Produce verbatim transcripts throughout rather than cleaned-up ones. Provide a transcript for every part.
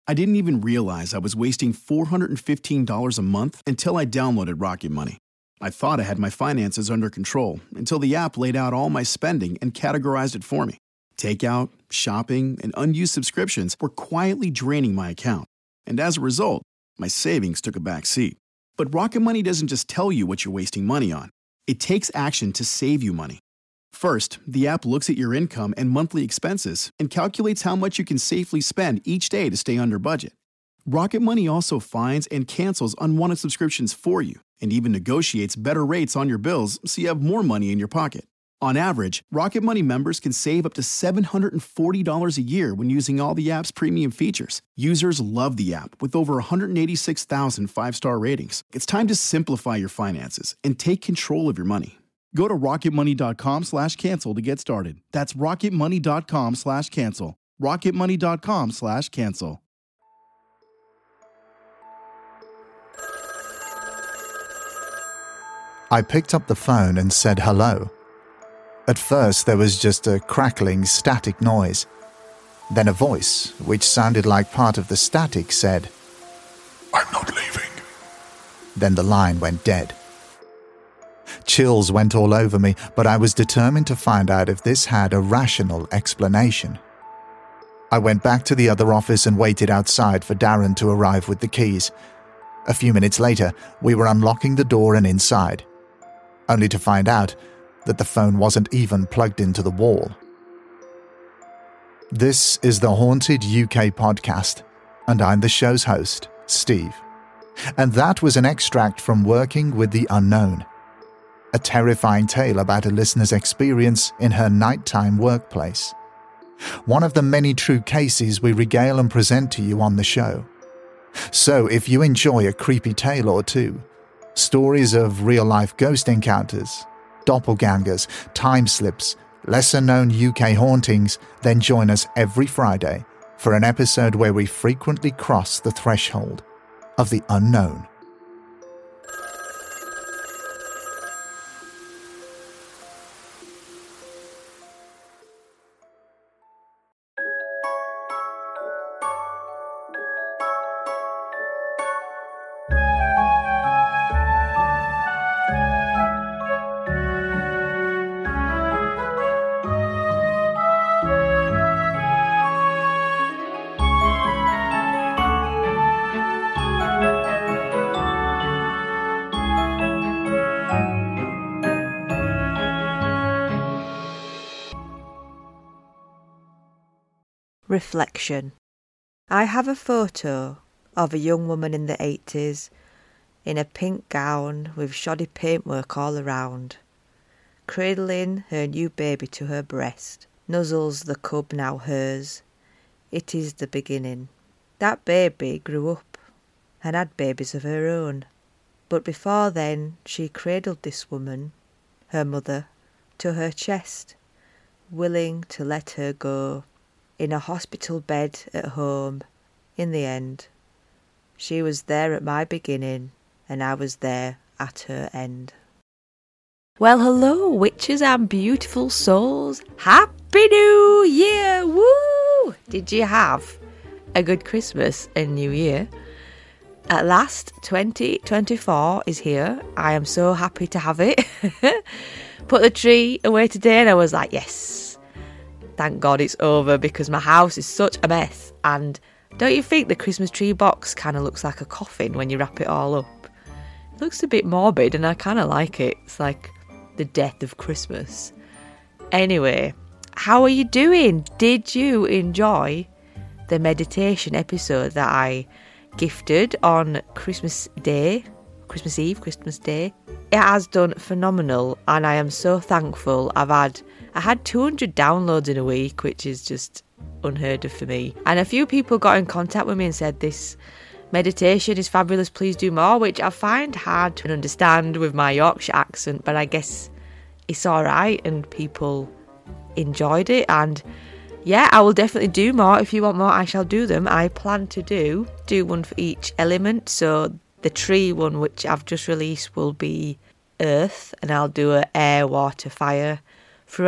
I didn't even realize I was wasting four hundred fifteen dollars a month until I downloaded Rocket Money. I thought I had my finances under control until the app laid out all my spending and categorized it for me. Takeout, shopping, and unused subscriptions were quietly draining my account. And as a result, my savings took a back seat. But Rocket Money doesn't just tell you what you're wasting money on. It takes action to save you money. First, the app looks at your income and monthly expenses and calculates how much you can safely spend each day to stay under budget. Rocket Money also finds and cancels unwanted subscriptions for you and even negotiates better rates on your bills so you have more money in your pocket. On average, Rocket Money members can save up to seven hundred forty dollars a year when using all the app's premium features. Users love the app with over one hundred eighty-six thousand five-star ratings. It's time to simplify your finances and take control of your money. Go to rocketmoney.com slash cancel to get started. That's rocketmoney.com slash cancel. rocketmoney.com slash cancel. I picked up the phone and said hello. At first, there was just a crackling, static noise. Then a voice, which sounded like part of the static, said, "I'm not leaving." Then the line went dead. Chills went all over me, but I was determined to find out if this had a rational explanation. I went back to the other office and waited outside for Darren to arrive with the keys. A few minutes later, we were unlocking the door and inside, only to find out that the phone wasn't even plugged into the wall. This is the Haunted U K podcast, and I'm the show's host, Steve. And that was an extract from Working with the Unknown, a terrifying tale about a listener's experience in her nighttime workplace. One of the many true cases we regale and present to you on the show. So if you enjoy a creepy tale or two, stories of real-life ghost encounters, doppelgangers, time slips, lesser-known U K hauntings, then join us every Friday for an episode where we frequently cross the threshold of the unknown. Reflection. I have a photo of a young woman in the eighties in a pink gown with shoddy paintwork all around, cradling her new baby to her breast, nuzzles the cub now hers. It is the beginning. That baby grew up and had babies of her own, but before then she cradled this woman, her mother, to her chest, willing to let her go. In a hospital bed at home, in the end. She was there at my beginning, and I was there at her end. Well, hello, witches and beautiful souls. Happy New Year! Woo! Did you have a good Christmas and New Year? At last, twenty twenty-four is here. I am so happy to have it. Put the tree away today, and I was like, yes. Thank God it's over, because my house is such a mess. And don't you think the Christmas tree box kind of looks like a coffin when you wrap it all up? It looks a bit morbid and I kind of like it. It's like the death of Christmas. Anyway, how are you doing? Did you enjoy the meditation episode that I gifted on Christmas Day? Christmas Eve, Christmas Day? It has done phenomenal, and I am so thankful. I've had I had two hundred downloads in a week, which is just unheard of for me. And a few people got in contact with me and said, this meditation is fabulous, please do more, which I find hard to understand with my Yorkshire accent, but I guess it's alright and people enjoyed it. And yeah, I will definitely do more. If you want more, I shall do them. I plan to do, do one for each element. So the tree one, which I've just released, will be earth, and I'll do a air, water, fire throughout the year, so I'll drop them probably like every couple of months, it's every quarter. And then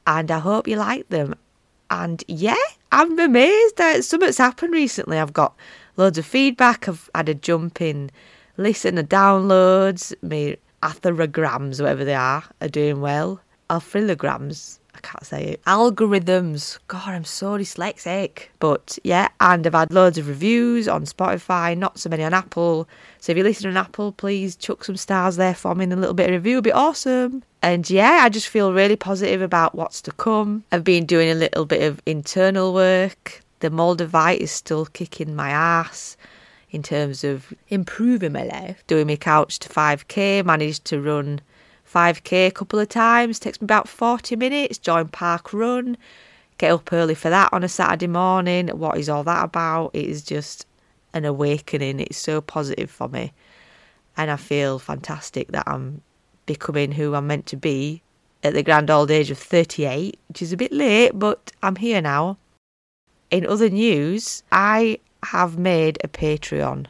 and I hope you like them. And yeah, I'm amazed that something's happened recently. I've got loads of feedback. I've had a jump in listener downloads. My atherograms, whatever they are, are doing well. Alphrilograms, I can't say it. Algorithms. God, I'm so dyslexic. But yeah, and I've had loads of reviews on Spotify, not so many on Apple. So if you listen on Apple, please chuck some stars there for me and a little bit of review. It'd be awesome. And yeah, I just feel really positive about what's to come. I've been doing a little bit of internal work. The Moldavite is still kicking my ass in terms of improving my life. Doing my couch to five K, managed to run five K a couple of times. Takes me about forty minutes. Join Park Run. Get up early for that on a Saturday morning. What is all that about? It is just an awakening. It's so positive for me. And I feel fantastic that I'm becoming who I'm meant to be at the grand old age of thirty-eight, which is a bit late, but I'm here now. In other news, I have made a Patreon.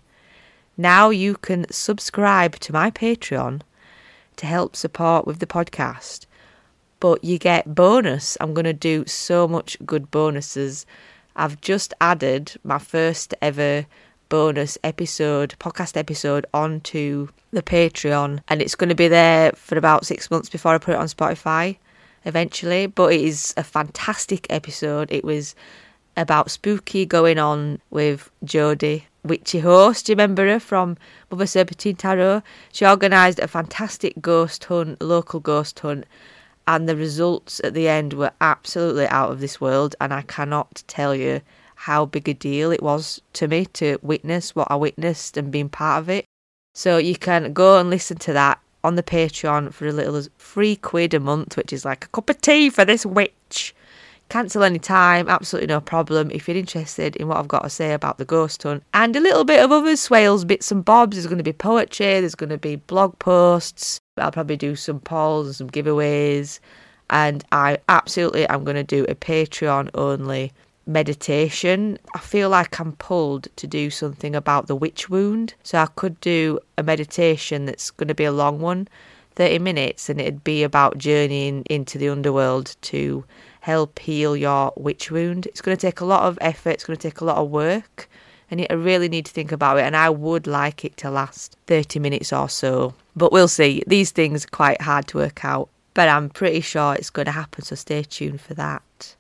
Now you can subscribe to my Patreon to help support with the podcast, but you get bonus. I'm going to do so much good bonuses. I've just added my first ever bonus episode, podcast episode, onto the Patreon, and it's going to be there for about six months before I put it on Spotify eventually. But it is a fantastic episode. It was about spooky going on with Jodie, witchy host. Do you remember her from Mother Serpentine Tarot? She organised a fantastic ghost hunt, local ghost hunt, and the results at the end were absolutely out of this world, and I cannot tell you how big a deal it was to me to witness what I witnessed and being part of it. So you can go and listen to that on the Patreon for a little as three quid a month, which is like a cup of tea for this witch. Cancel any time, absolutely no problem. If you're interested in what I've got to say about the ghost hunt and a little bit of other swales, bits and bobs, there's going to be poetry, there's going to be blog posts. I'll probably do some polls and some giveaways. And I absolutely am going to do a Patreon only meditation. I feel like I'm pulled to do something about the witch wound. So I could do a meditation that's going to be a long one, thirty minutes, and it'd be about journeying into the underworld to help heal your witch wound. It's going to take a lot of effort, it's going to take a lot of work, and I really need to think about it, and I would like it to last thirty minutes or so. But we'll see. These things are quite hard to work out, but I'm pretty sure it's going to happen, so stay tuned for that.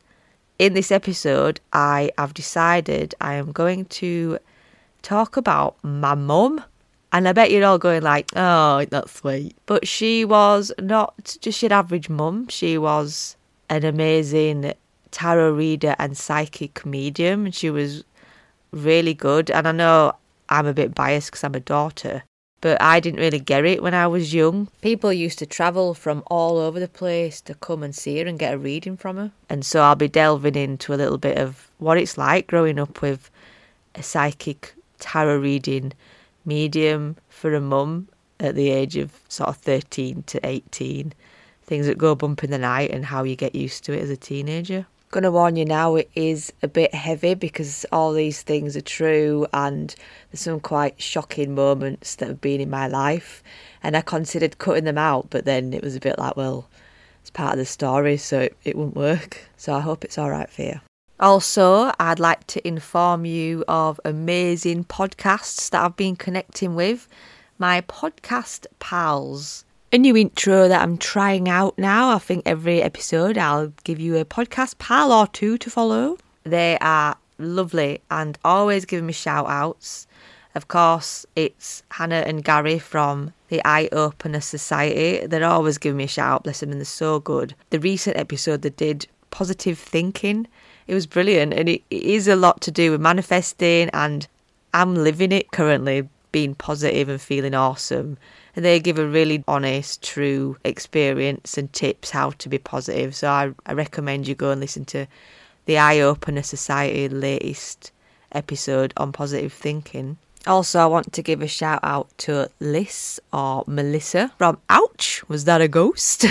In this episode, I have decided I am going to talk about my mum. And I bet you're all going like, oh, that's sweet. But she was not just your average mum. She was an amazing tarot reader and psychic medium. She was really good. And I know I'm a bit biased because I'm a daughter, but I didn't really get it when I was young. People used to travel from all over the place to come and see her and get a reading from her. And so I'll be delving into a little bit of what it's like growing up with a psychic tarot reading medium for a mum at the age of sort of thirteen to eighteen. Things that go bump in the night and how you get used to it as a teenager. Gonna warn you now, it is a bit heavy because all these things are true and there's some quite shocking moments that have been in my life, and I considered cutting them out, but then it was a bit like, well, it's part of the story, so it, it wouldn't work. So I hope it's all right for you. Also, I'd like to inform you of amazing podcasts that I've been connecting with. My podcast pals. A new intro that I'm trying out now. I think every episode I'll give you a podcast pal or two to follow. They are lovely and always giving me shout outs. Of course, it's Hannah and Gary from the Eye Opener Society. They're always giving me a shout out, bless them, and they're so good. The recent episode they did, Positive Thinking, it was brilliant, and it, it is a lot to do with manifesting, and I'm living it currently, being positive and feeling awesome. And they give a really honest, true experience and tips how to be positive. So I, I recommend you go and listen to the Eye Opener Society latest episode on positive thinking. Also, I want to give a shout out to Liz or Melissa from Ouch, Was That a Ghost?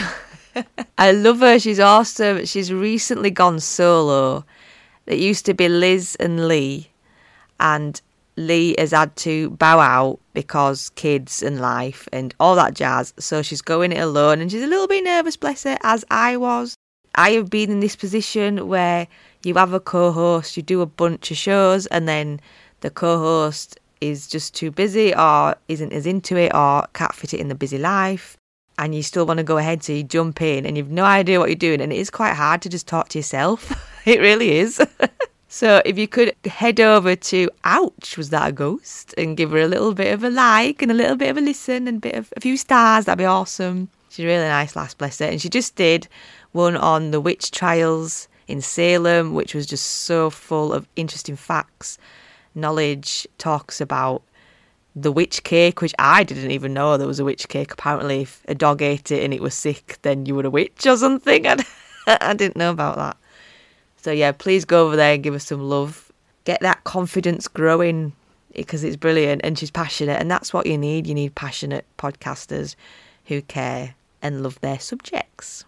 I love her. She's awesome. She's recently gone solo. It used to be Liz and Lee, and Lee has had to bow out because kids and life and all that jazz. So she's going it alone, and she's a little bit nervous, bless her, as I was. I have been in this position where you have a co-host, you do a bunch of shows, and then the co-host is just too busy or isn't as into it or can't fit it in the busy life, and you still want to go ahead, so you jump in and you've no idea what you're doing, and it is quite hard to just talk to yourself. It really is. So if you could head over to Ouch, Was That a Ghost? And give her a little bit of a like and a little bit of a listen and a bit of a few stars, that'd be awesome. She's a really nice lass, bless her. And she just did one on the witch trials in Salem, which was just so full of interesting facts, knowledge, talks about the witch cake, which I didn't even know there was a witch cake. Apparently if a dog ate it and it was sick, then you were a witch or something. I, I didn't know about that. So yeah, please go over there and give us some love. Get that confidence growing, because it's brilliant and she's passionate, and that's what you need. You need passionate podcasters who care and love their subjects.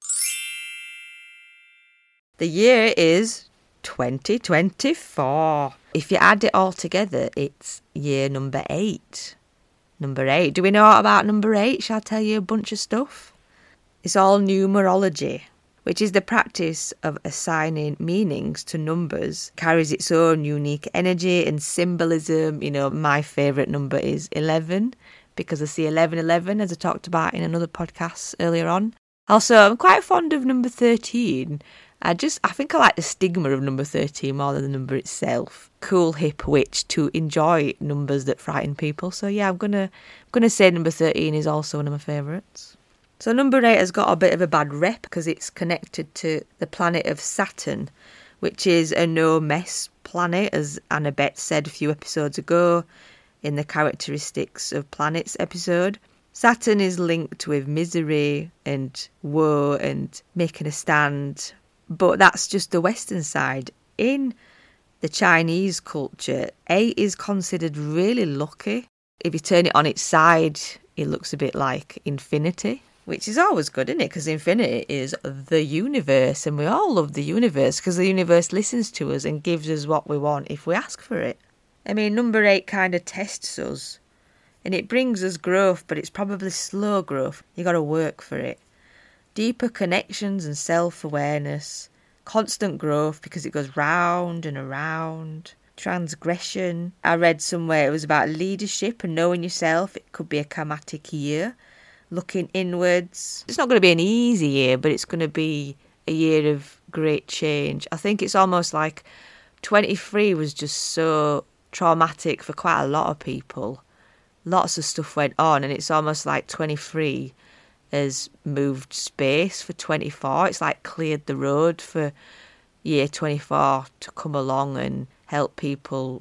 The year is twenty twenty-four. If you add it all together, it's year number eight. Number eight. Do we know about number eight? Shall I tell you a bunch of stuff? It's all numerology, which is the practice of assigning meanings to numbers. Carries its own unique energy and symbolism. You know, my favourite number is eleven, because I see eleven eleven, as I talked about in another podcast earlier on. Also, I'm quite fond of number thirteen. I just, I think I like the stigma of number thirteen more than the number itself. Cool, hip witch to enjoy numbers that frighten people. So yeah, I'm gonna, I'm gonna say number thirteen is also one of my favourites. So number eight has got a bit of a bad rep because it's connected to the planet of Saturn, which is a no-mess planet, as Annabeth said a few episodes ago in the Characteristics of Planets episode. Saturn is linked with misery and woe and making a stand, but that's just the Western side. In the Chinese culture, eight is considered really lucky. If you turn it on its side, it looks a bit like infinity, which is always good, isn't it? Because infinity is the universe, and we all love the universe because the universe listens to us and gives us what we want if we ask for it. I mean, number eight kind of tests us, and it brings us growth, but it's probably slow growth. You got to work for it. Deeper connections and self-awareness, constant growth because it goes round and around. Transgression. I read somewhere it was about leadership and knowing yourself. It could be a karmatic year. Looking inwards. It's not going to be an easy year, but it's going to be a year of great change. I think it's almost like twenty-three was just so traumatic for quite a lot of people. Lots of stuff went on, and it's almost like twenty-three has moved space for twenty-four. It's like cleared the road for year twenty-four to come along and help people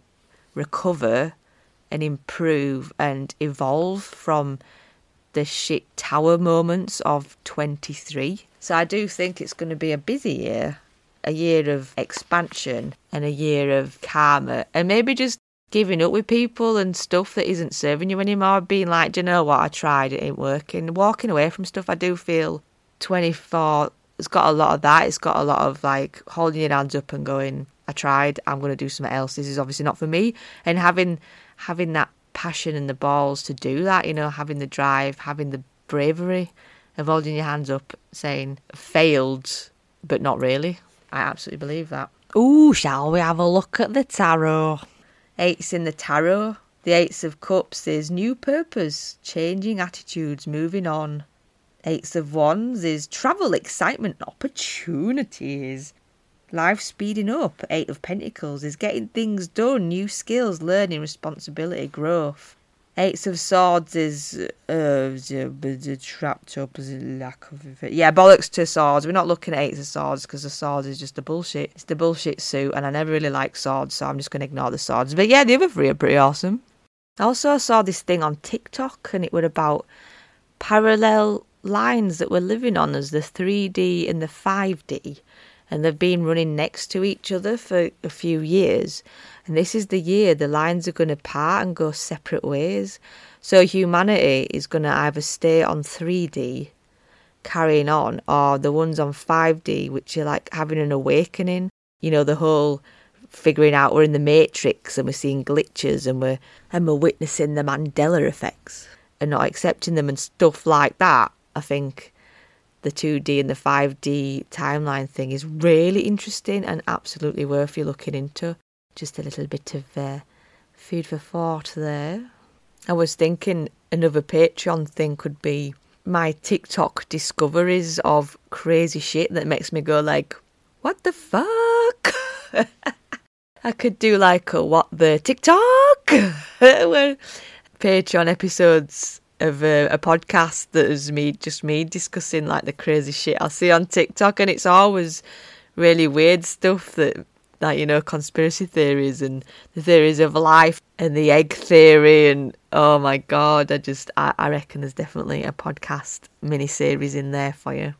recover and improve and evolve from the shit tower moments of twenty-three. So I do think it's going to be a busy year, a year of expansion and a year of karma, and maybe just giving up with people and stuff that isn't serving you anymore, being like, do you know what, I tried, it ain't working, walking away from stuff. I do feel twenty-four, it's got a lot of that. It's got a lot of like holding your hands up and going, I tried, I'm going to do something else, this is obviously not for me, and having having that passion and the balls to do that, you know, having the drive, having the bravery of holding your hands up, saying, failed, but not really. I absolutely believe that. Ooh, shall we have a look at the tarot? Eights in the tarot. The Eights of Cups is new purpose, changing attitudes, moving on. Eights of Wands is travel, excitement, opportunities. Life speeding up. Eight of Pentacles is getting things done, new skills, learning, responsibility, growth. Eights of Swords is uh, trapped up as a lack of... Yeah, bollocks to Swords. We're not looking at Eights of Swords because the Swords is just the bullshit. It's the bullshit suit, and I never really like Swords, so I'm just going to ignore the Swords. But yeah, the other three are pretty awesome. Also, I saw this thing on TikTok, and it was about parallel lines that we're living on as the three D and the five D. And they've been running next to each other for a few years. And this is the year the lines are going to part and go separate ways. So humanity is going to either stay on three D, carrying on, or the ones on five D, which are like having an awakening. You know, the whole figuring out we're in the Matrix and we're seeing glitches and we're, and we're witnessing the Mandela effects and not accepting them and stuff like that. I think the two D and the five D timeline thing is really interesting and absolutely worth you looking into. Just a little bit of uh, food for thought there. I was thinking another Patreon thing could be my TikTok discoveries of crazy shit that makes me go like, what the fuck? I could do like a what the TikTok? Where Patreon episodes of a, a podcast that is me, just me discussing like the crazy shit I see on TikTok, and it's always really weird stuff that, like, you know, conspiracy theories and the theories of life and the egg theory, and oh my god, I just I, I reckon there's definitely a podcast mini series in there for you.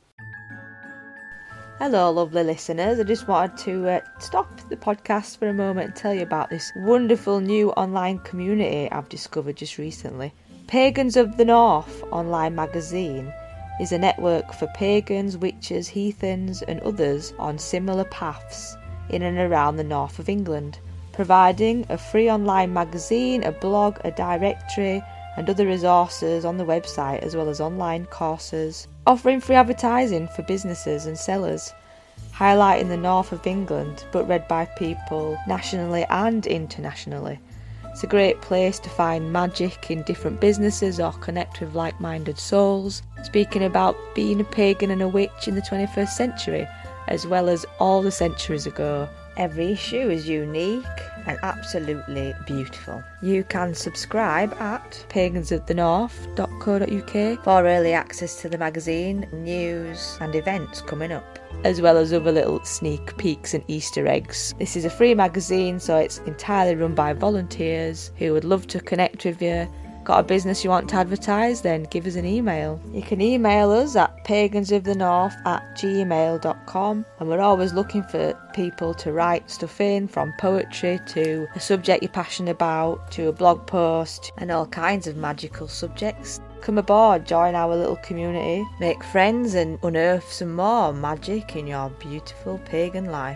Hello lovely listeners, I just wanted to uh, stop the podcast for a moment and tell you about this wonderful new online community I've discovered just recently. Pagans of the North online magazine is a network for pagans, witches, heathens and others on similar paths in and around the north of England, providing a free online magazine, a blog, a directory and other resources on the website, as well as online courses, offering free advertising for businesses and sellers, highlighting the north of England but read by people nationally and internationally. It's a great place to find magic in different businesses or connect with like-minded souls, speaking about being a pagan and a witch in the twenty-first century, as well as all the centuries ago. Every issue is unique and absolutely beautiful. You can subscribe at pagans of the north dot co dot uk for early access to the magazine, news and events coming up, as well as other little sneak peeks and Easter eggs. This is a free magazine, so it's entirely run by volunteers who would love to connect with you. Got a business you want to advertise? Then give us an email. You can email us at pagansofthenorth at gmail dot com, and we're always looking for people to write stuff in, from poetry to a subject you're passionate about to a blog post and all kinds of magical subjects. Come aboard, join our little community, make friends and unearth some more magic in your beautiful pagan life.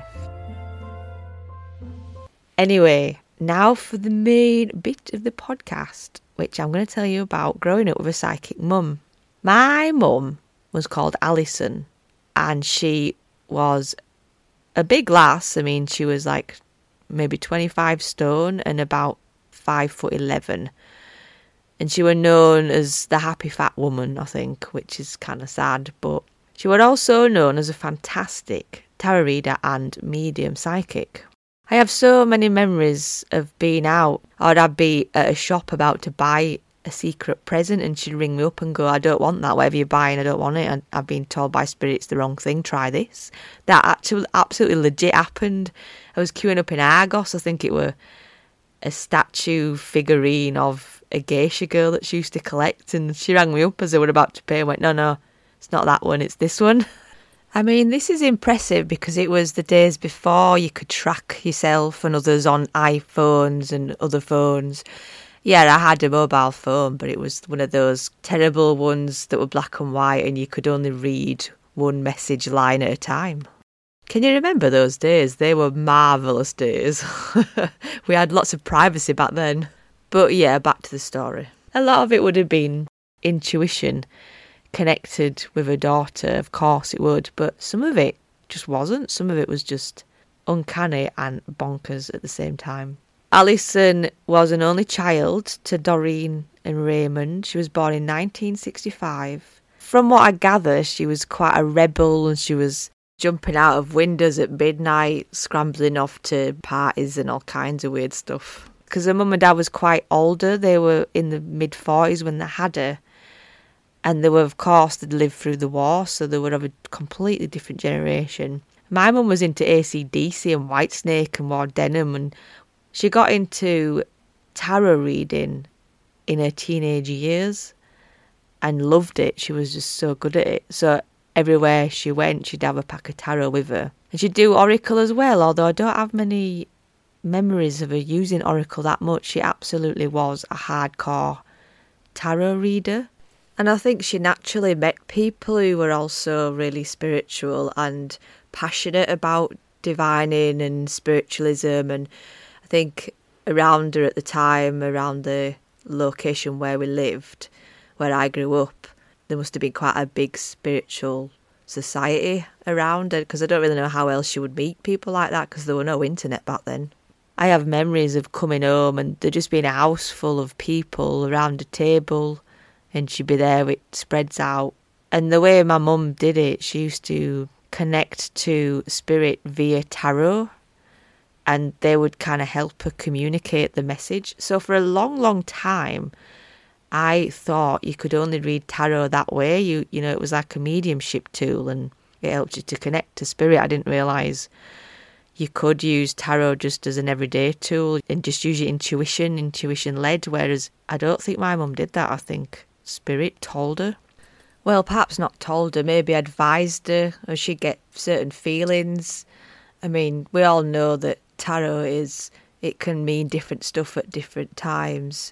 Anyway, now for the main bit of the podcast, which I'm going to tell you about growing up with a psychic mum. My mum was called Alison, and she was a big lass. I mean, she was like maybe twenty-five stone and about five foot eleven. And she was known as the happy fat woman, I think, which is kind of sad. But she was also known as a fantastic tarot reader and medium psychic. I have so many memories of being out, or I'd be at a shop about to buy a secret present and she'd ring me up and go, I don't want that, whatever you're buying, I don't want it. And I've been told by spirit it's the wrong thing, try this. That actually absolutely legit happened. I was queuing up in Argos, I think it were a statue figurine of a geisha girl that she used to collect, and she rang me up as I were about to pay and went, no, no, it's not that one, it's this one. I mean, this is impressive because it was the days before you could track yourself and others on iPhones and other phones. Yeah, I had a mobile phone, but it was one of those terrible ones that were black and white and you could only read one message line at a time. Can you remember those days? They were marvellous days. We had lots of privacy back then. But yeah, back to the story. A lot of it would have been intuition, connected with a daughter, of course it would, but some of it just wasn't. Some of it was just uncanny and bonkers at the same time. Alison was an only child to Doreen and Raymond. She was born in nineteen sixty-five. From what I gather, she was quite a rebel and she was jumping out of windows at midnight, scrambling off to parties and all kinds of weird stuff. Because her mum and dad was quite older. They were in the mid-forties when they had her. And they were, of course, they'd lived through the war, so they were of a completely different generation. My mum was into A C D C and Whitesnake and wore denim, and she got into tarot reading in her teenage years and loved it. She was just so good at it. So everywhere she went, she'd have a pack of tarot with her. And she'd do Oracle as well, although I don't have many memories of her using Oracle that much. She absolutely was a hardcore tarot reader. And I think she naturally met people who were also really spiritual and passionate about divining and spiritualism. And I think around her at the time, around the location where we lived, where I grew up, there must have been quite a big spiritual society around her, because I don't really know how else she would meet people like that, because there were no internet back then. I have memories of coming home and there just being a house full of people around a table, and she'd be there with spreads out. And the way my mum did it, she used to connect to spirit via tarot, and they would kind of help her communicate the message. So for a long, long time, I thought you could only read tarot that way. You you know, it was like a mediumship tool and it helped you to connect to spirit. I didn't realise you could use tarot just as an everyday tool and just use your intuition, intuition-led, whereas I don't think my mum did that. I think spirit told her. Well, perhaps not told her, maybe advised her, or she'd get certain feelings. I mean, we all know that tarot is, it can mean different stuff at different times.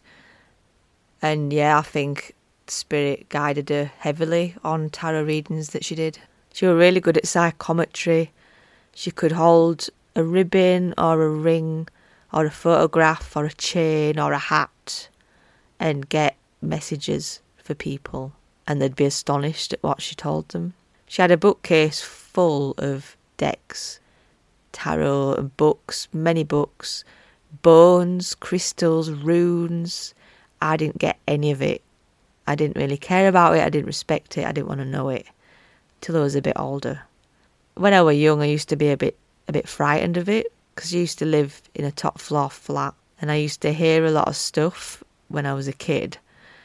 And yeah, I think spirit guided her heavily on tarot readings that she did. She was really good at psychometry. She could hold a ribbon or a ring or a photograph or a chain or a hat and get messages for people, and they'd be astonished at what she told them. She had a bookcase full of decks, tarot and books, many books, bones, crystals, runes. I didn't get any of it. I didn't really care about it. I didn't respect it. I didn't want to know it till I was a bit older. When I was young, I used to be a bit a bit frightened of it, because I used to live in a top floor flat and I used to hear a lot of stuff when I was a kid.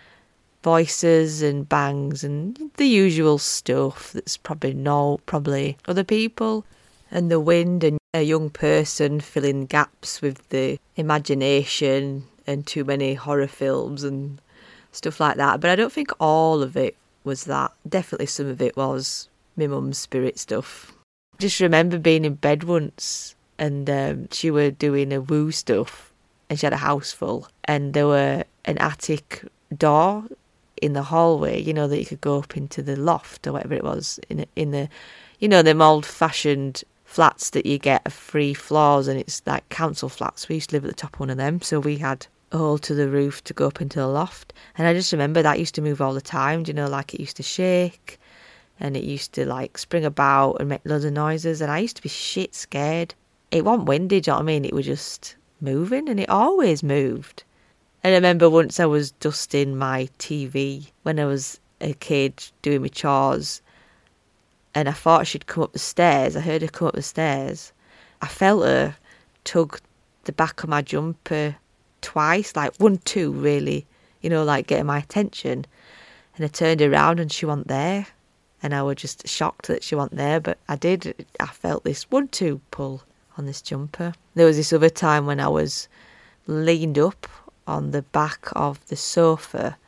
Voices and bangs and the usual stuff that's probably no, probably other people. And the wind and a young person filling gaps with the imagination and too many horror films and stuff like that. But I don't think all of it was that. Definitely some of it was my mum's spirit stuff. Just remember being in bed once and um, she were doing a woo stuff and she had a house full and there were an attic door in the hallway, you know, that you could go up into the loft or whatever it was in in the, you know, them old fashioned flats that you get of three floors and it's like council flats. We used to live at the top of one of them, so we had a hole to the roof to go up into the loft. And I just remember that used to move all the time, you know, like it used to shake. And it used to like spring about and make loads of noises. And I used to be shit scared. It wasn't windy, do you know what I mean? It was just moving and it always moved. And I remember once I was dusting my T V when I was a kid doing my chores. And I thought she'd come up the stairs. I heard her come up the stairs. I felt her tug the back of my jumper twice, like one, two really, you know, like getting my attention. And I turned around and she wasn't there. And I was just shocked that she wasn't there, but I did, I felt this one two pull on this jumper. There was this other time when I was leaned up on the back of the sofa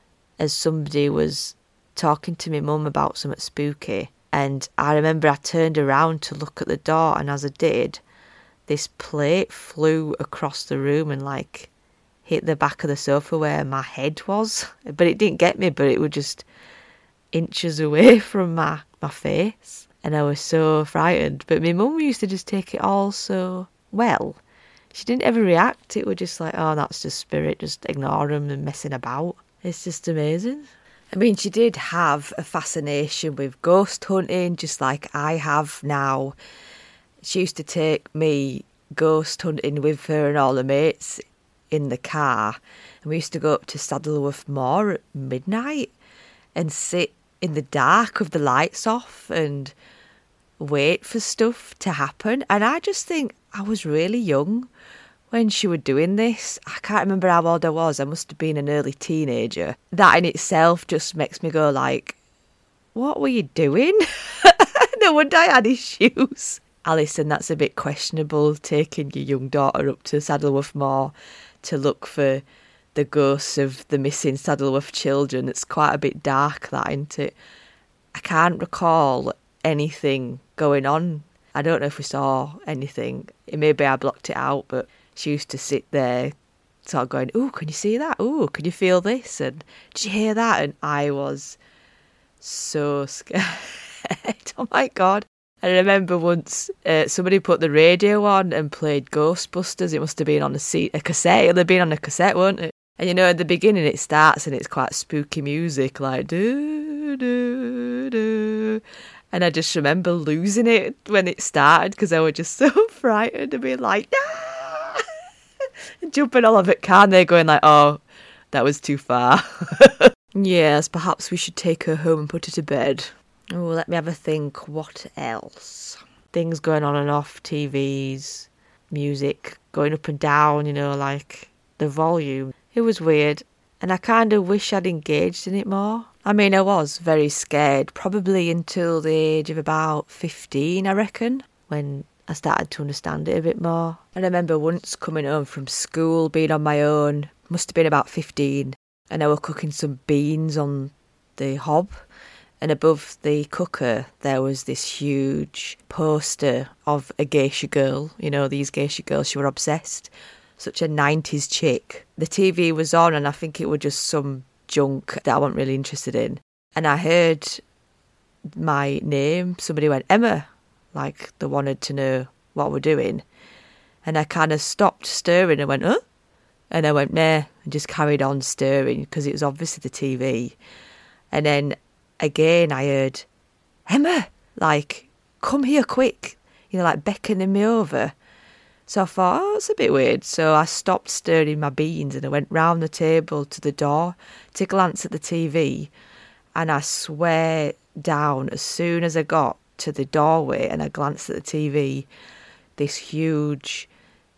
as somebody was talking to my mum about something spooky. And I remember I turned around to look at the door, and as I did, this plate flew across the room and like hit the back of the sofa where my head was. But it didn't get me, but it was just inches away from my, my face. And I was so frightened. But my mum used to just take it all so well. She didn't ever react. It was just like, oh, that's just spirit, just ignore them and messing about. It's just amazing. I mean, she did have a fascination with ghost hunting, just like I have now. She used to take me ghost hunting with her and all the mates in the car. And we used to go up to Saddleworth Moor at midnight and sit in the dark with the lights off and wait for stuff to happen. And I just think I was really young when she was doing this. I can't remember how old I was. I must have been an early teenager. That in itself just makes me go like, what were you doing? No wonder I had issues. Alison, that's a bit questionable, taking your young daughter up to Saddleworth Moor to look for the ghosts of the missing Saddleworth children. It's quite a bit dark, that, isn't it? I can't recall anything going on. I don't know if we saw anything. Maybe I blocked it out, but she used to sit there sort of going, ooh, can you see that? Ooh, can you feel this? And did you hear that? And I was so scared. Oh my God. I remember once uh, somebody put the radio on and played Ghostbusters. It must have been on a, C- a cassette. It would have been on a cassette, wouldn't it? And you know, at the beginning it starts and it's quite spooky music, like, do, do, do, do. And I just remember losing it when it started because I was just so frightened and being like, nah! And jumping all over the car and they're going like, oh, that was too far. Yes, perhaps we should take her home and put her to bed. Oh, let me have a think. What else? Things going on and off, T Vs, music going up and down, you know, like the volume. It was weird. And I kind of wish I'd engaged in it more. I mean, I was very scared, probably until the age of about fifteen, I reckon, when I started to understand it a bit more. I remember once coming home from school, being on my own, must have been about fifteen, and I was cooking some beans on the hob, and above the cooker there was this huge poster of a geisha girl. You know, these geisha girls, she were obsessed. Such a nineties chick. The T V was on and I think it was just some junk that I wasn't really interested in. And I heard my name. Somebody went, Emma, like they wanted to know what we're doing. And I kind of stopped stirring and went, huh? And I went, nah, and just carried on stirring because it was obviously the T V. And then again I heard, Emma, like, come here quick. You know, like beckoning me over. So I thought, oh, it's a bit weird. So I stopped stirring my beans and I went round the table to the door to glance at the T V. And I swear down, as soon as I got to the doorway and I glanced at the T V, this huge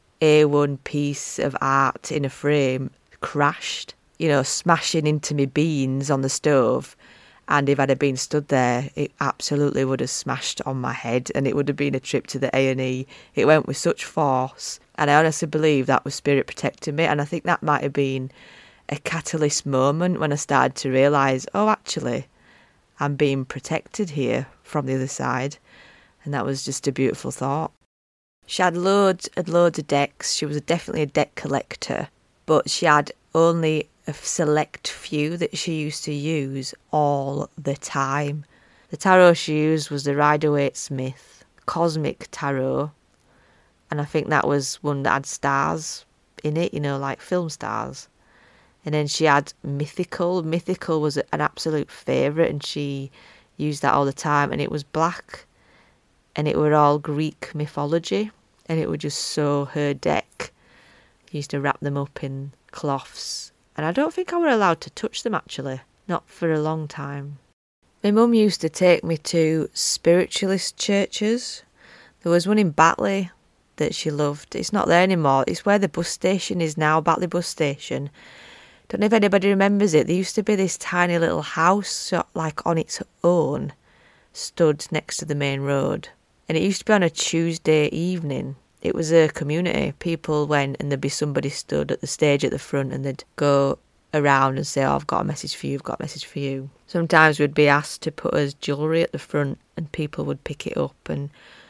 A one piece of art in a frame crashed, you know, smashing into me beans on the stove. And if I'd have been stood there, it absolutely would have smashed on my head and it would have been a trip to the A and E. It went with such force. And I honestly believe that was spirit protecting me. And I think that might have been a catalyst moment when I started to realise, oh, actually, I'm being protected here from the other side. And that was just a beautiful thought. She had loads and loads of decks. She was definitely a deck collector. But she had only a select few that she used to use all the time. The tarot she used was the Rider-Waite-Smith Cosmic Tarot, and I think that was one that had stars in it, you know, like film stars. And then she had Mythical. Mythical was an absolute favourite, and she used that all the time, and it was black, and it were all Greek mythology, and it would just sew her deck. She used to wrap them up in cloths. And I don't think I were allowed to touch them, actually. Not for a long time. My mum used to take me to spiritualist churches. There was one in Batley that she loved. It's not there anymore. It's where the bus station is now, Batley bus station. Don't know if anybody remembers it. There used to be this tiny little house, like on its own, stood next to the main road. And it used to be on a Tuesday evening. It was a community. People went and there'd be somebody stood at the stage at the front and they'd go around and say, oh, I've got a message for you, I've got a message for you. Sometimes we'd be asked to put us jewellery at the front and people would pick it up and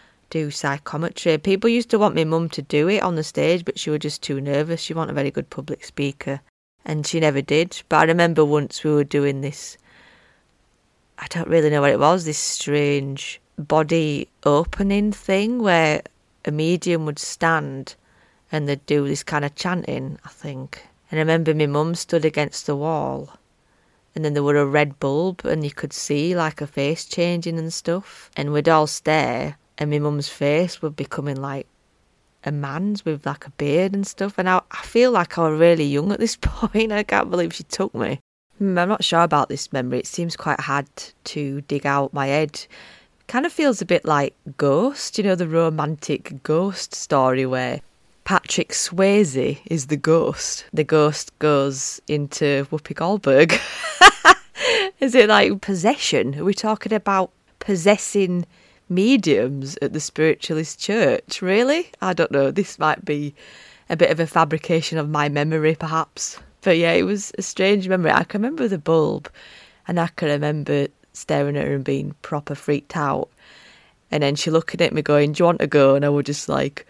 do psychometry. People used to want my mum to do it on the stage, but she was just too nervous. She wasn't a very good public speaker and she never did. But I remember once we were doing this, I don't really know what it was, this strange body opening thing where a medium would stand and they'd do this kind of chanting, I think. And I remember my mum stood against the wall and then there were a red bulb and you could see like a face changing and stuff. And we'd all stare and my mum's face would be coming like a man's with like a beard and stuff. And I, I feel like I was really young at this point. I can't believe she took me. I'm not sure about this memory. It seems quite hard to dig out my head. Kind of feels a bit like Ghost, you know, the romantic ghost story where Patrick Swayze is the ghost. The ghost goes into Whoopi Goldberg. Is it like possession? Are we talking about possessing mediums at the spiritualist church? Really? I don't know. This might be a bit of a fabrication of my memory, perhaps. But yeah, it was a strange memory. I can remember the bulb and I can remember staring at her and being proper freaked out. And then she looking at me going, do you want to go? And I was just like,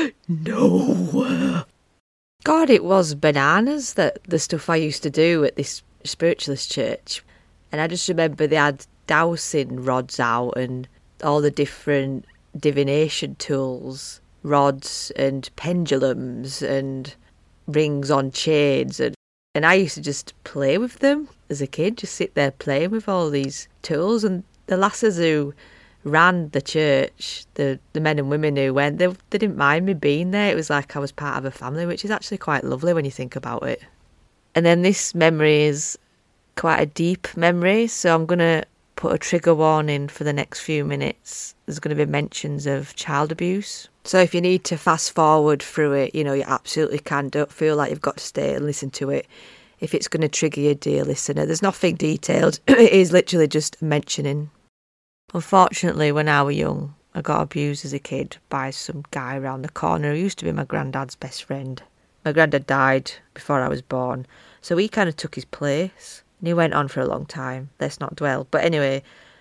no. God, it was bananas, that the stuff I used to do at this spiritualist church. And I just remember they had dowsing rods out and all the different divination tools, rods and pendulums and rings on chains. And, and I used to just play with them. as a kid, just sit there playing with all these tools. And the lasses who ran the church, the, the men and women who went, they, they didn't mind me being there. It was like I was part of a family, which is actually quite lovely when you think about it. And then this memory is quite a deep memory, so I'm going to put a trigger warning for the next few minutes. There's going to be mentions of child abuse. So if you need to fast forward through it, you know, you absolutely can. Don't feel like you've got to stay and listen to it if it's going to trigger you, dear listener. There's nothing detailed. It is literally just mentioning. Unfortunately, when I was young, I got abused as a kid by some guy around the corner who used to be my granddad's best friend. My granddad died before I was born, so he kind of took his place. And he went on for a long time. Let's not dwell. But anyway,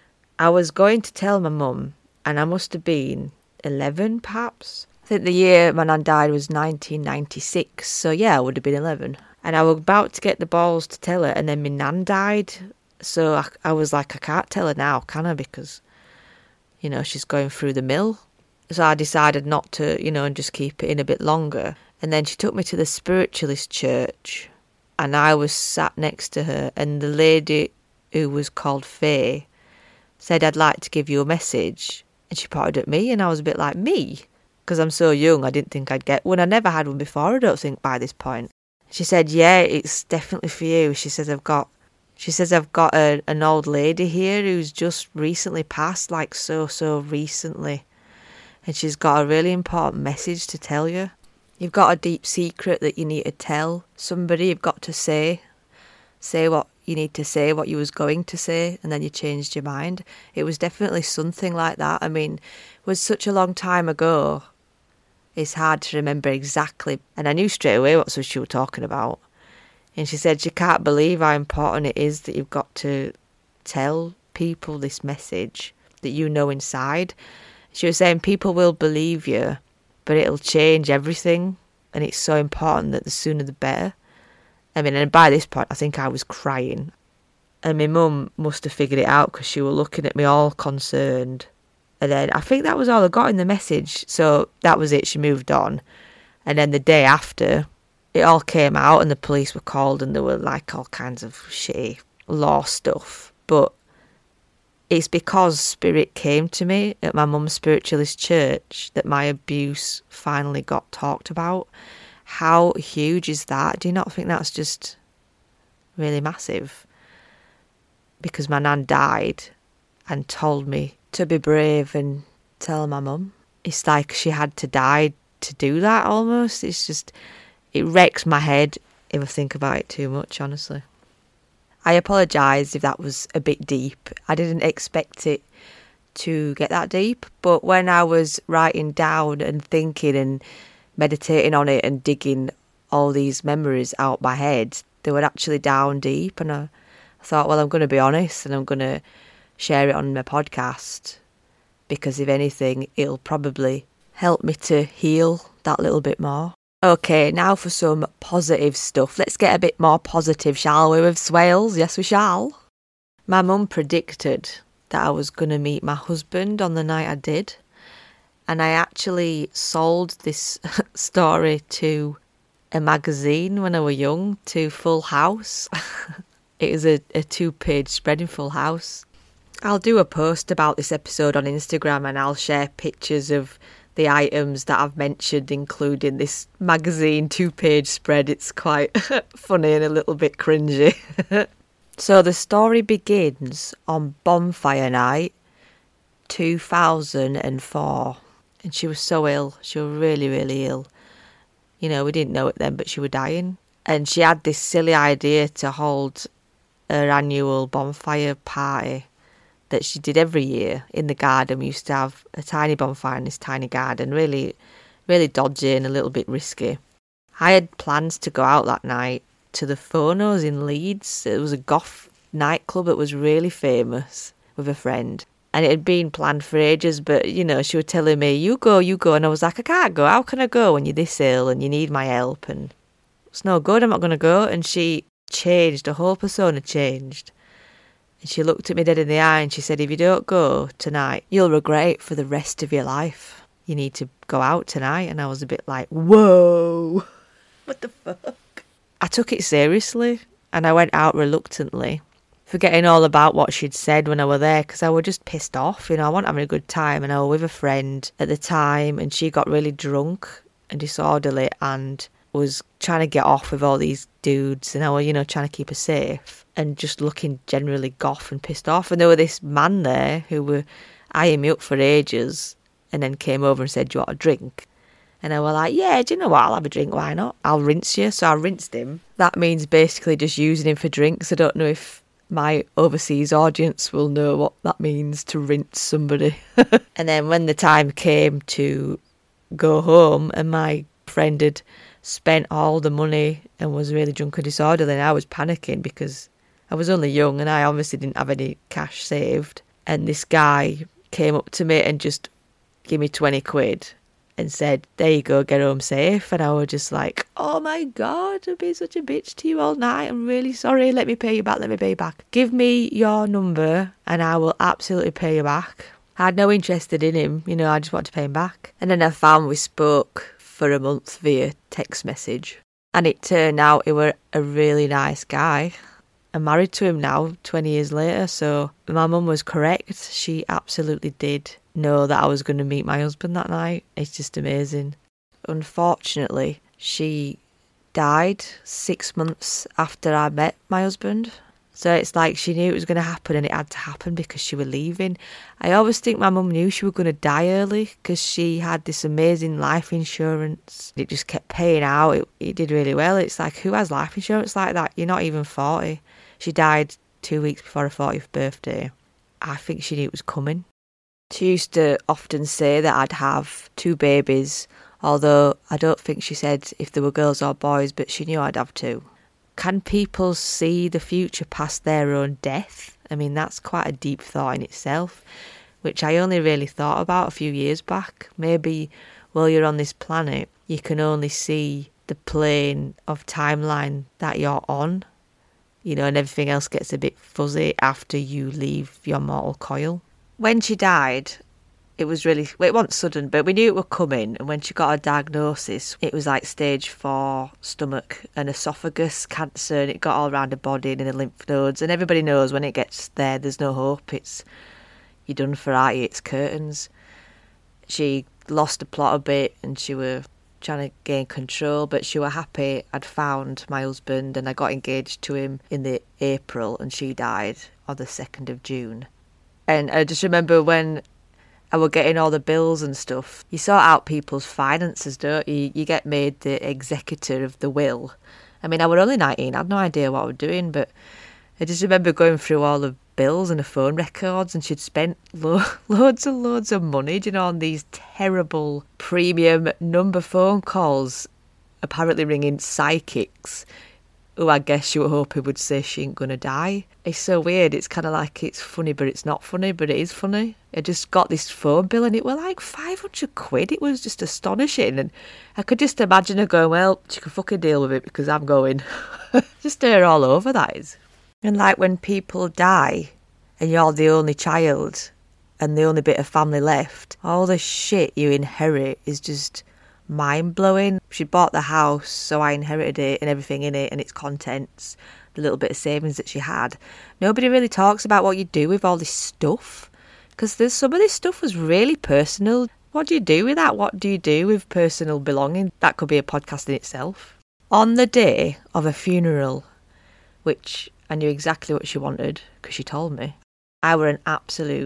I was going to tell my mum, and I must have been eleven, perhaps. I think the year my nan died was nineteen ninety-six, so yeah, I would have been eleven. And I was about to get the balls to tell her, and then my nan died. So I, I was like, I can't tell her now, can I? Because, you know, she's going through the mill. So I decided not to, you know, and just keep it in a bit longer. And then she took me to the spiritualist church, and I was sat next to her, and the lady who was called Faye said, I'd like to give you a message. And she pointed at me, and I was a bit like, me? Because I'm so young, I didn't think I'd get one. I never had one before, I don't think, by this point. She said, yeah, it's definitely for you. She says, I've got... She says, I've got a, an old lady here who's just recently passed, like so, so recently. And she's got a really important message to tell you. You've got a deep secret that you need to tell somebody. You've got to say, say what you need to say, what you was going to say, and then you changed your mind. It was definitely something like that. I mean, it was such a long time ago. It's hard to remember exactly. And I knew straight away what she was talking about. And she said she can't believe how important it is that you've got to tell people this message that you know inside. She was saying people will believe you, but it'll change everything. And it's so important that the sooner the better. I mean, and by this point, I think I was crying. And my mum must have figured it out because she was looking at me all concerned. And then I think that was all I got in the message. So that was it. She moved on. And then the day after, it all came out and the police were called and there were like all kinds of shitty law stuff. But it's because Spirit came to me at my mum's spiritualist church that my abuse finally got talked about. How huge is that? Do you not think that's just really massive? Because my nan died and told me to be brave and tell my mum. It's like she had to die to do that almost. It's just... It wrecks my head if I think about it too much, honestly. I apologise if that was a bit deep. I didn't expect it to get that deep. But when I was writing down and thinking and meditating on it and digging all these memories out my head, they were actually down deep. And I thought, well, I'm going to be honest and I'm going to share it on my podcast. Because if anything, it'll probably help me to heal that little bit more. Okay, now for some positive stuff. Let's get a bit more positive, shall we, with Swales? Yes, we shall. My mum predicted that I was going to meet my husband on the night I did. And I actually sold this story to a magazine when I was young, to Full House. It was a, a two-page spread in Full House. I'll do a post about this episode on Instagram and I'll share pictures of the items that I've mentioned, including this magazine two-page spread. It's quite funny and a little bit cringy. So the story begins on bonfire night, two thousand four. And she was so ill. She was really, really ill. You know, we didn't know it then, but she was dying. And she had this silly idea to hold her annual bonfire party that she did every year in the garden. We used to have a tiny bonfire in this tiny garden, really, really dodgy and a little bit risky. I had plans to go out that night to the Phonos in Leeds. It was a goth nightclub that was really famous with a friend. And it had been planned for ages, but, you know, she was telling me, you go, you go. And I was like, I can't go. How can I go when you're this ill and you need my help? And it's no good. I'm not going to go. And she changed. The whole persona changed. And she looked at me dead in the eye and she said, if you don't go tonight, you'll regret it for the rest of your life. You need to go out tonight. And I was a bit like, whoa, what the fuck? I took it seriously. and I went out reluctantly, forgetting all about what she'd said when I were there, because I was just pissed off. You know, I wasn't having a good time, and I was with a friend at the time, and she got really drunk and disorderly and was trying to get off with all these dudes, and I was, you know, trying to keep her safe and just looking generally goth and pissed off. And there were this man there who were eyeing me up for ages, and then came over and said, "Do you want a drink?" And I was like, "Yeah, do you know what? I'll have a drink. Why not? I'll rinse you." So I rinsed him. That means basically just using him for drinks. I don't know if my overseas audience will know what that means, to rinse somebody. And then when the time came to go home, and my friend had spent all the money and was really drunk and disorderly, and I was panicking because I was only young and I obviously didn't have any cash saved. And this guy came up to me and just gave me twenty quid and said, "There you go, get home safe." And I was just like, "Oh my God, I've been such a bitch to you all night. I'm really sorry. Let me pay you back. Let me pay you back. Give me your number and I will absolutely pay you back." I had no interest in him, you know, I just wanted to pay him back. And then I found we spoke for a month via text message. And it turned out he were a really nice guy. I'm married to him now, twenty years later, so my mum was correct. She absolutely did know that I was going to meet my husband that night. It's just amazing. Unfortunately, she died six months after I met my husband. So it's like she knew it was going to happen, and it had to happen because she was leaving. I always think my mum knew she was going to die early because she had this amazing life insurance. It just kept paying out. It, it did really well. It's like, who has life insurance like that? You're not even forty. She died two weeks before her fortieth birthday. I think she knew it was coming. She used to often say that I'd have two babies, although I don't think she said if they were girls or boys, but she knew I'd have two. Can people see the future past their own death? I mean, that's quite a deep thought in itself, which I only really thought about a few years back. Maybe while you're on this planet, you can only see the plane of timeline that you're on, you know, and everything else gets a bit fuzzy after you leave your mortal coil. When she died, it was really, well, it wasn't sudden, but we knew it was coming. And when she got her diagnosis, it was like stage four stomach and esophagus cancer, and it got all around her body and in the lymph nodes. And everybody knows when it gets there, there's no hope. It's, you're done for, aren't you? It's curtains. She lost the plot a bit and she were trying to gain control, but she were happy I'd found my husband, and I got engaged to him in the April, and she died on the second of June. And I just remember when I was getting all the bills and stuff, you sort out people's finances, don't you? You get made the executor of the will. I mean, I was only nineteen, I had no idea what I was doing, but I just remember going through all the bills and the phone records, and she'd spent lo- loads and loads of money, you know, on these terrible premium number phone calls, apparently ringing psychics, who I guess she was hoping would say she ain't gonna die. It's so weird. It's kind of like it's funny, but it's not funny, but it is funny. I just got this phone bill and it was like five hundred quid. It was just astonishing. And I could just imagine her going, well, she can fucking deal with it because I'm going. Just her all over, that is. And like when people die and you're the only child and the only bit of family left, all the shit you inherit is just mind-blowing. She bought the house, so I inherited it and everything in it and its contents, the little bit of savings that she had. Nobody really talks about what you do with all this stuff, because there's some of this stuff was really personal. What do you do with that? What do you do with personal belonging? That could be a podcast in itself. On the day of a funeral, which I knew exactly what she wanted because she told me, I were an absolute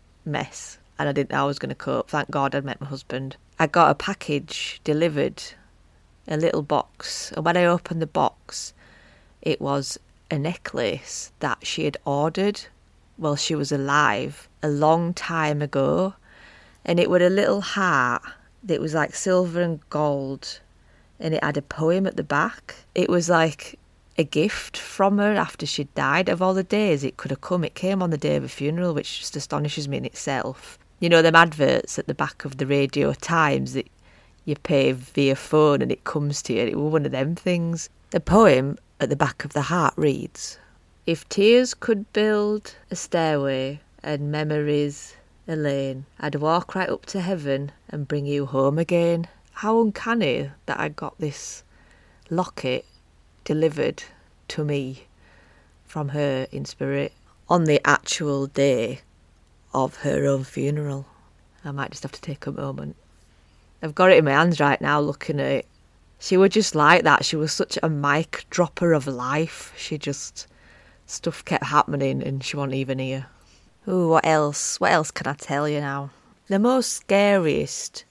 mess and I didn't know I was going to cope. Thank God I'd met my husband. I got a package delivered, a little box, and when I opened the box, it was a necklace that she had ordered while she was alive a long time ago, and it was a little heart that was like silver and gold, and it had a poem at the back. It was like a gift from her after she'd died. Of all the days it could have come, it came on the day of a funeral, which just astonishes me in itself. You know, them adverts at the back of the Radio Times that you pay via phone and it comes to you. It was one of them things. The poem at the back of the heart reads, "If tears could build a stairway and memories a lane, I'd walk right up to heaven and bring you home again." How uncanny that I got this locket delivered to me from her in spirit on the actual day of her own funeral. I might just have to take a moment. I've got it in my hands right now looking at it. She was just like that. She was such a mic dropper of life. She just... Stuff kept happening and she wasn't even here. Ooh, what else? What else can I tell you now? The most scariest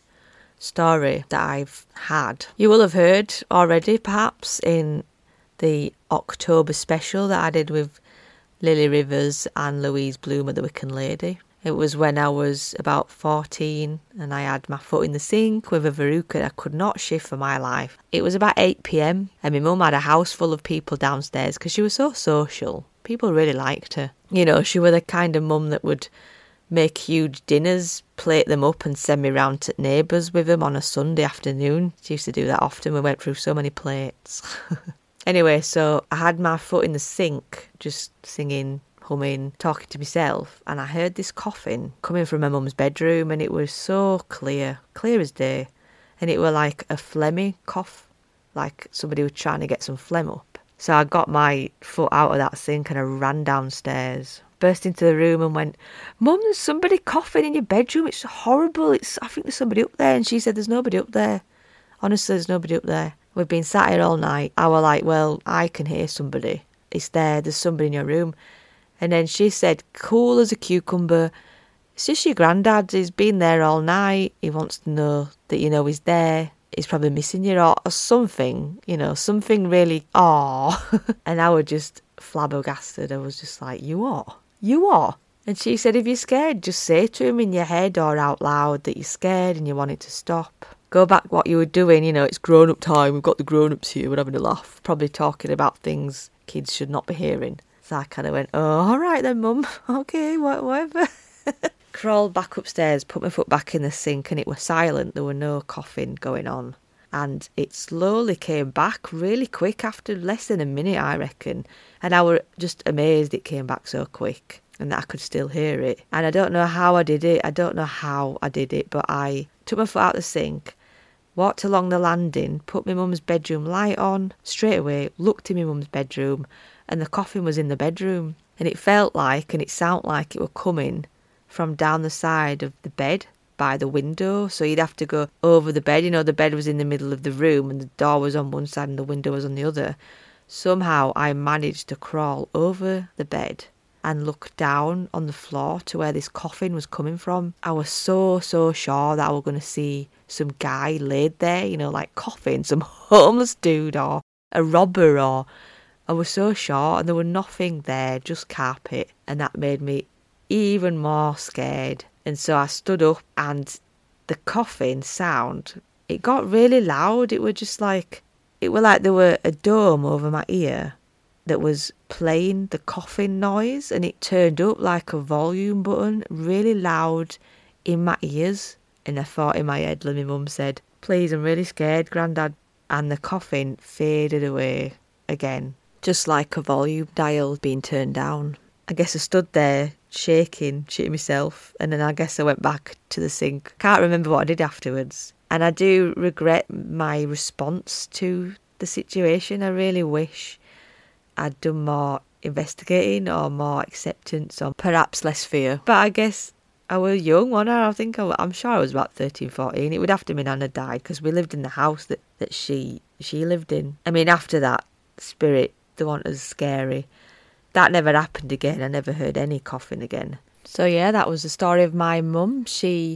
story that I've had, you will have heard already, perhaps, in the October special that I did with Lily Rivers and Louise Bloomer, the Wiccan Lady. It was when I was about fourteen and I had my foot in the sink with a verruca I could not shift for my life. It was about eight p.m. and my mum had a house full of people downstairs because she was so social. People really liked her. You know, she was the kind of mum that would make huge dinners, plate them up and send me round to neighbours with them on a Sunday afternoon. She used to do that often. We went through so many plates. Anyway, so I had my foot in the sink, just singing, humming, talking to myself, and I heard this coughing coming from my mum's bedroom, and it was so clear, clear as day, and it was like a phlegmy cough, like somebody was trying to get some phlegm up. So I got my foot out of that sink and I ran downstairs, burst into the room and went, "Mum, there's somebody coughing in your bedroom, it's horrible, it's I think there's somebody up there." And she said, "There's nobody up there. Honestly, there's nobody up there. We've been sat here all night." I was like, "Well, I can hear somebody. It's there, there's somebody in your room." And then she said, cool as a cucumber, "It's just your granddad. He's been there all night. He wants to know that you know he's there. He's probably missing you," or, or something, you know, something really, aw. And I was just flabbergasted. I was just like, you are? You are? And she said, if you're scared, just say to him in your head or out loud that you're scared and you want it to stop. Go back what you were doing, you know, it's grown-up time. We've got the grown-ups here. We're having a laugh. Probably talking about things kids should not be hearing. So I kind of went, oh, all right then, Mum. Okay, whatever. Crawled back upstairs, put my foot back in the sink, and it was silent. There were no coughing going on. And it slowly came back really quick after less than a minute, I reckon. And I was just amazed it came back so quick and that I could still hear it. And I don't know how I did it. I don't know how I did it, but I took my foot out of the sink, walked along the landing, put my mum's bedroom light on, straight away, looked in my mum's bedroom, and the coughing was in the bedroom. And it felt like, and it sounded like it were coming from down the side of the bed by the window. So you'd have to go over the bed. You know, the bed was in the middle of the room and the door was on one side and the window was on the other. Somehow I managed to crawl over the bed and look down on the floor to where this coughing was coming from. I was so, so sure that I was going to see some guy laid there, you know, like coughing, some homeless dude or a robber, or I was so sure, and there was nothing there, just carpet, and that made me even more scared. And so I stood up, and the coughing sound, it got really loud. It was just like, it was like there were a dome over my ear that was playing the coughing noise, and it turned up like a volume button, really loud in my ears. And I thought in my head, like my mum said, "Please, I'm really scared, Grandad." And the coughing faded away again, just like a volume dial being turned down. I guess I stood there shaking, shitting myself, and then I guess I went back to the sink. Can't remember what I did afterwards. And I do regret my response to the situation. I really wish I'd done more investigating or more acceptance or perhaps less fear. But I guess I was young, wasn't I? I think I, I'm sure I was about thirteen, fourteen. It would have to be Nana died because we lived in the house that, that she she lived in. I mean, after that, spirit, the one was scary. That never happened again. I never heard any coughing again. So yeah, that was the story of my mum. She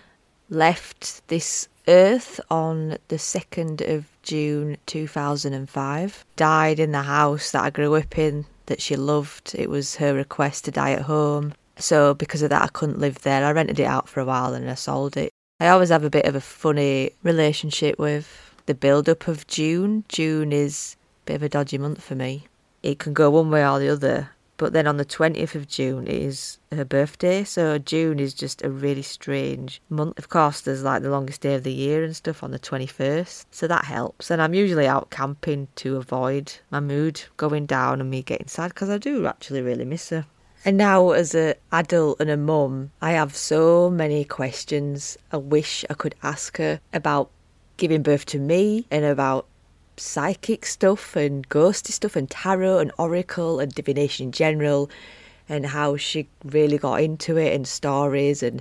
left this earth on the second of June two thousand five. Died in the house that I grew up in, that she loved. It was her request to die at home. So because of that, I couldn't live there. I rented it out for a while and I sold it. I always have a bit of a funny relationship with the build-up of June. June is a bit of a dodgy month for me. It can go one way or the other. But then on the twentieth of June is her birthday. So June is just a really strange month. Of course, there's like the longest day of the year and stuff on the twenty-first. So that helps. And I'm usually out camping to avoid my mood going down and me getting sad, because I do actually really miss her. And now as an adult and a mum, I have so many questions I wish I could ask her about giving birth to me and about psychic stuff and ghosty stuff and tarot and oracle and divination in general, and how she really got into it and stories, and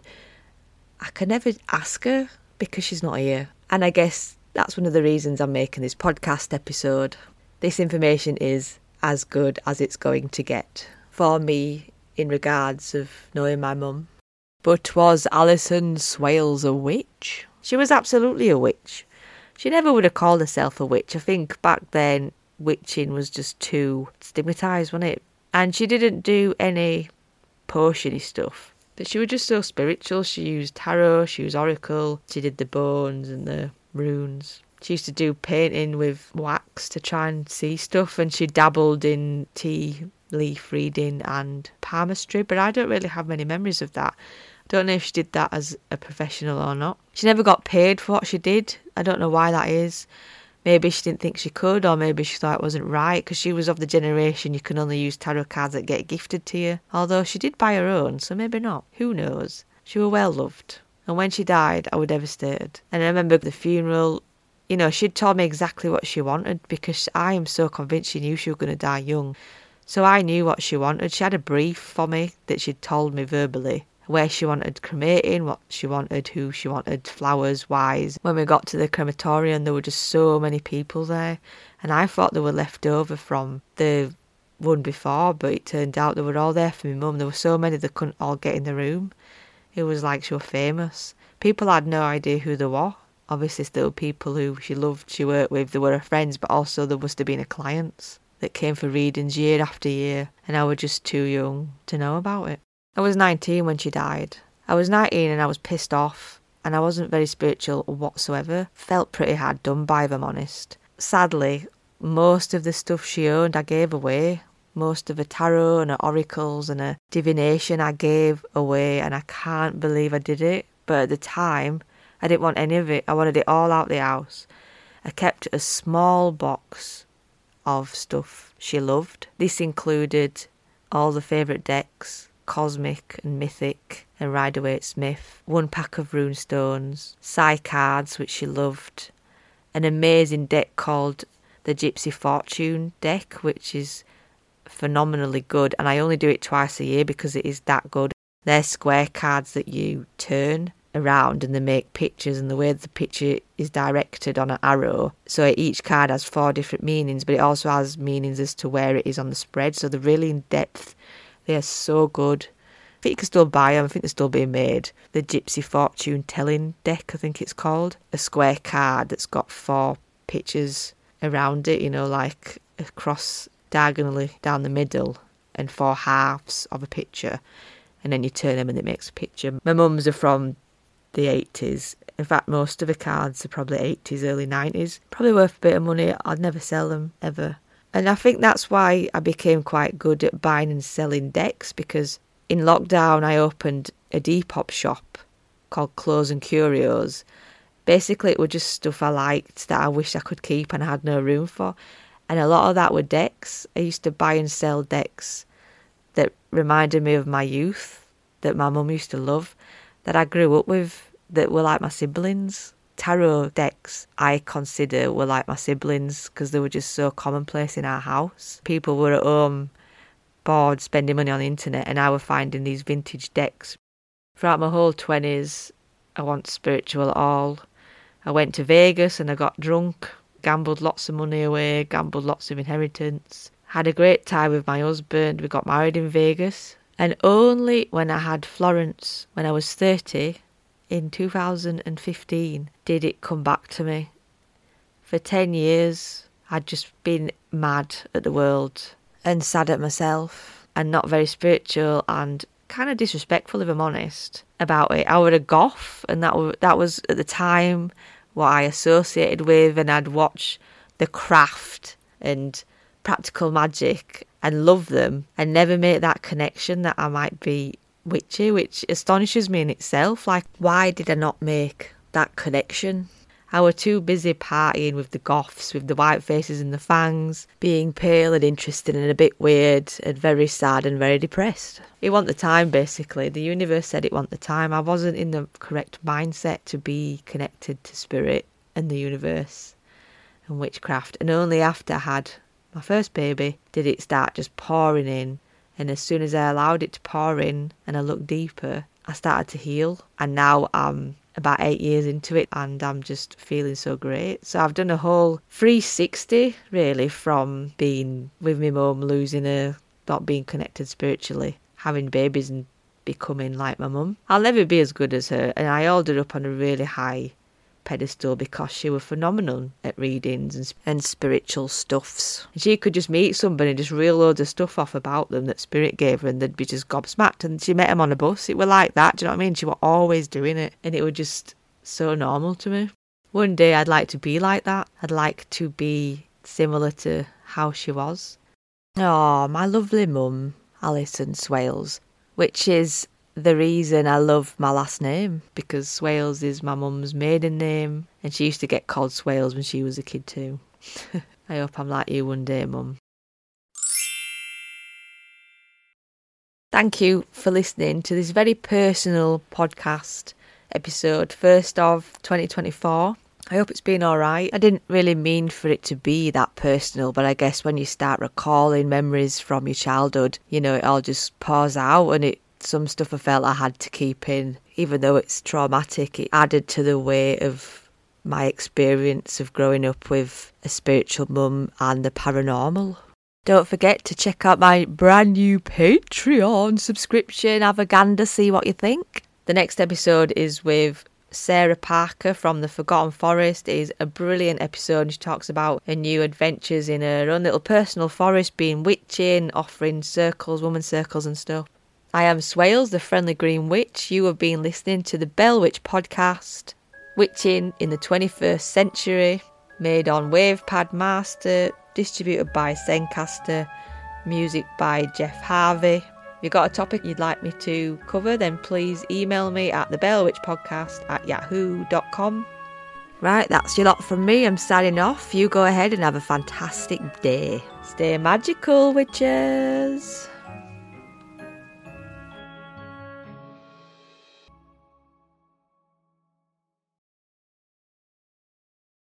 I can never ask her because she's not here. And I guess that's one of the reasons I'm making this podcast episode. This information is as good as it's going to get for me in regards of knowing my mum. But was Alison Swales a witch? She was absolutely a witch. She never would have called herself a witch. I think back then witching was just too stigmatised, wasn't it? And she didn't do any potiony stuff. But she was just so spiritual. She used tarot, she used oracle, she did the bones and the runes. She used to do painting with wax to try and see stuff, and she dabbled in tea leaf reading and palmistry, but I don't really have many memories of that. I don't know if she did that as a professional or not. She never got paid for what she did. I don't know why that is. Maybe she didn't think she could, or maybe she thought it wasn't right, because she was of the generation you can only use tarot cards that get gifted to you. Although she did buy her own, so maybe not. Who knows? She was well loved. And when she died, I was devastated. And I remember the funeral, you know, she'd told me exactly what she wanted, because I am so convinced she knew she was going to die young. So I knew what she wanted. She had a brief for me that she'd told me verbally, where she wanted cremating, what she wanted, who she wanted, flowers, wise. When we got to the crematorium, there were just so many people there, and I thought they were left over from the one before, but it turned out they were all there for my mum. There were so many they couldn't all get in the room. It was like she was famous. People had no idea who they were. Obviously there were people who she loved, she worked with, they were her friends, but also there must have been her clients that came for readings year after year, and I was just too young to know about it. I was nineteen when she died. I was nineteen and I was pissed off, and I wasn't very spiritual whatsoever. Felt pretty hard done by, if I'm honest. Sadly, most of the stuff she owned I gave away. Most of her tarot and her oracles and her divination I gave away, and I can't believe I did it. But at the time, I didn't want any of it. I wanted it all out the house. I kept a small box of stuff she loved. This included all the favourite decks, Cosmic and Mythic and Rider-Waite-Smith, one pack of runestones, Psy cards, which she loved, an amazing deck called the Gypsy Fortune deck, which is phenomenally good, and I only do it twice a year because it is that good. They're square cards that you turn around and they make pictures, and the way the picture is directed on an arrow, so each card has four different meanings, but it also has meanings as to where it is on the spread, so they're really in depth. They are so good. I think you can still buy them. I think they're still being made. The Gypsy Fortune Telling deck, I think it's called. A square card that's got four pictures around it, you know, like across diagonally down the middle, and four halves of a picture. And then you turn them and it makes a picture. My mum's are from the eighties. In fact, most of the cards are probably eighties, early nineties. Probably worth a bit of money. I'd never sell them, ever. And I think that's why I became quite good at buying and selling decks, because in lockdown I opened a Depop shop called Clothes and Curios. Basically it was just stuff I liked that I wished I could keep and I had no room for. And a lot of that were decks. I used to buy and sell decks that reminded me of my youth, that my mum used to love, that I grew up with, that were like my siblings. Tarot decks I consider were like my siblings because they were just so commonplace in our house. People were at home bored spending money on the internet, and I was finding these vintage decks. Throughout my whole twenties I wasn't spiritual at all. I went to Vegas and I got drunk, gambled lots of money away, gambled lots of inheritance, had a great time with my husband. We got married in Vegas, and only when I had Florence when I was thirty in two thousand fifteen did it come back to me. For ten years I'd just been mad at the world and sad at myself and not very spiritual and kind of disrespectful, if I'm honest, about it. I was a goth, and that was, that was at the time what I associated with, and I'd watch The Craft and Practical Magic and love them and never make that connection that I might be witchy, which astonishes me in itself. Like, why did I not make that connection? I was too busy partying with the goths, with the white faces and the fangs, being pale and interested and a bit weird and very sad and very depressed. It wasn't the time, basically. The universe said it wasn't the time. I wasn't in the correct mindset to be connected to spirit and the universe. and witchcraft, and only after I had my first baby did it start just pouring in. And as soon as I allowed it to pour in and I looked deeper, I started to heal. And now I'm about eight years into it and I'm just feeling so great. So I've done a whole three sixty really, from being with my mum, losing her, not being connected spiritually, having babies and becoming like my mum. I'll never be as good as her, and I hold her up on a really high pedestal because she was phenomenal at readings and, and spiritual stuffs. She could just meet somebody and just reel loads of stuff off about them that spirit gave her, and they'd be just gobsmacked. And she met him on a bus. It were like that, do you know what I mean? She was always doing it, and it was just so normal to me. One day I'd like to be like that. I'd like to be similar to how she was. Oh, my lovely mum, Alison Swales, which is the reason I love my last name, because Swales is my mum's maiden name, and she used to get called Swales when she was a kid too. I hope I'm like you one day, Mum. Thank you for listening to this very personal podcast episode, first of twenty twenty-four. I hope it's been alright. I didn't really mean for it to be that personal, but I guess when you start recalling memories from your childhood, you know, it all just pours out, and it some stuff I felt I had to keep in. Even though it's traumatic, it added to the weight of my experience of growing up with a spiritual mum and the paranormal. Don't forget to check out my brand new Patreon subscription. Have a gander, see what you think. The next episode is with Sarah Parker from The Forgotten Forest. It is a brilliant episode. She talks about her new adventures in her own little personal forest, being witching, offering circles, woman circles and stuff. I am Swales, the Friendly Green Witch. You have been listening to the Bell Witch podcast, Witching in the twenty-first century, made on Wavepad Master, distributed by Zencaster, music by Jeff Harvey. If you've got a topic you'd like me to cover, then please email me at thebellwitchpodcast at yahoo dot com. Right, that's your lot from me. I'm signing off. You go ahead and have a fantastic day. Stay magical, witches.